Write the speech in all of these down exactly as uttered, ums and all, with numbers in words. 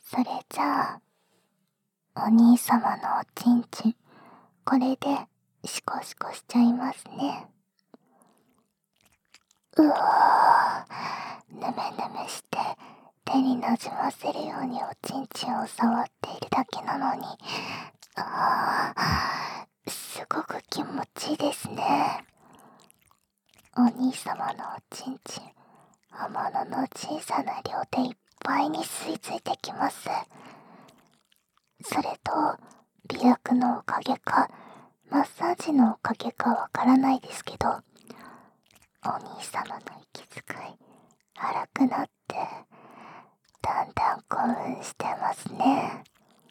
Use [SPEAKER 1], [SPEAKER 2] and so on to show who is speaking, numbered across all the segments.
[SPEAKER 1] それじゃあ、お兄様のおちんちん、これでシコシコしちゃいますね。うおー、ぬめぬめして手になじませるようにおちんちんを触っているだけなのに、あー、すごく気持ちいいですね。お兄様のおちんちん、刃物の小さな量でいっぱいに吸い付いてきます。それと、美薬のおかげか、マッサージのおかげかわからないですけど、お兄様の息遣い、荒くなって、だんだん興奮してますね。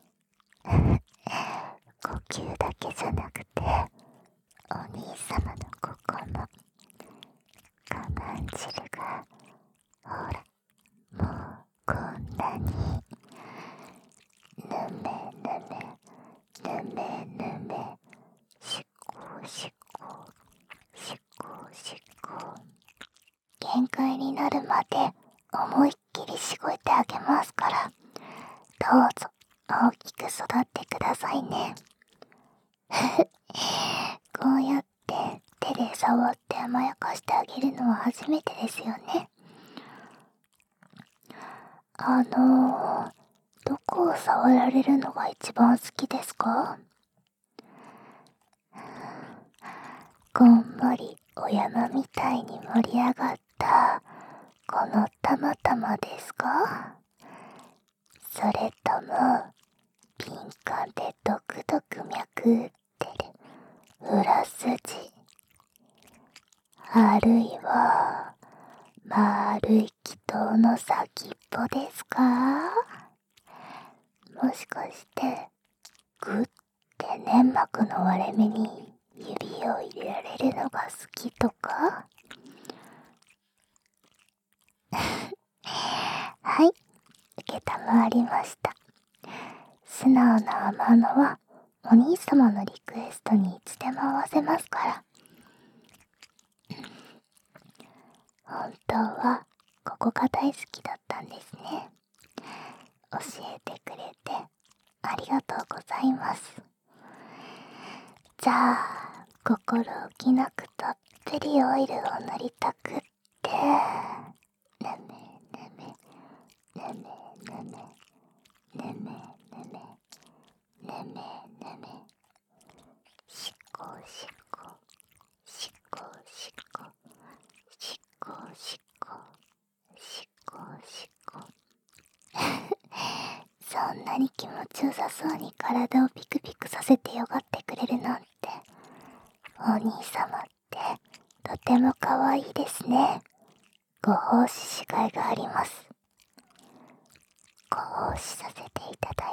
[SPEAKER 1] 呼吸だけじゃなくて、お兄様のここの、我慢汁が、ほら、もうこんなに、ぬめぬめ、ぬめぬめ、しこしこ、しこしこ。限界になるまで思いっきりしごいてあげますから、どうぞ大きく育ってくださいね。こうやって手で触って甘やかしてあげるのは初めてですよね。あのー、どこを触られるのが一番好きですか？こんもりお山みたいに盛り上がったこのたまたまですか？それとも敏感でドクドク脈打ってる裏筋、あるいは丸い気筒の先っぽですか？もしかしてグッて粘膜の割れ目に指を入れられるのが好きとか？はい、受けたまわりました。素直な甘のはお兄様のリクエストにいつでも合わせますから。本当はここが大好きだったんですね。教えてくれてありがとうございます。じゃあ、心置きなくたっぷりオイルを塗りたくって、ぬめぬめ、ぬめぬめ、ぬめぬめ、ぬめぬめ、しこしこ、しこしこ、しこしこ、しこしこ。そんなに気持ちよさそうに体をピクピクさせてよがってくれるなんて、お兄様ってとてもかわいいですね。ご奉仕しがいがあります。ご奉仕させていただ